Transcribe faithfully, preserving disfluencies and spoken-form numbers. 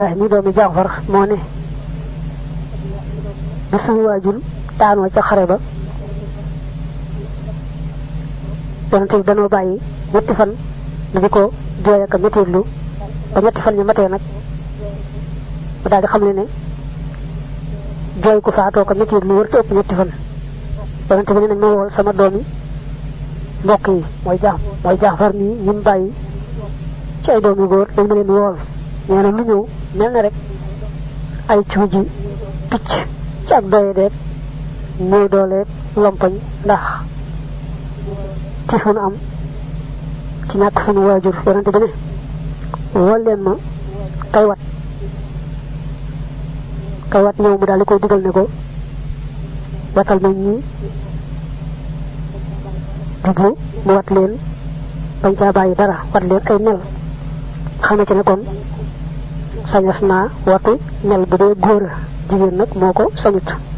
ni doomi Jaafar moo ne bi suñu waajur taanoo ca xare ba yonente bi danoo bàyyi ñetti fan na di ko jooy ak méttiirlu ba ñetti fan ñu matee nag mu daal di xam ne ne jooy ku faatoo ko méttiirlu wërta ëpp ñetti fan yonente bi ne nañ ma wool sama doomi mbokk yi mooy jaax mooy Jaafar nii ñun bàyyi ci ay doomi góor dañ ma leen wool nee na lu ñëw mel na rek ay cuuji picc ci ak doye deeg néew dooleeg lompañ ndax ci fu nu am ci ñàkk suñu waajur yonente bi ne wool leen ma kay wat kay wat ñëw mu daal di koy digal ne ko watal nañ ñi diglu mu wat leen bañ caa bàyyi dara wat leen ay nel xamee ci ne kon sañas naa watu nel bu dee góor jigéen nag moo ko sañut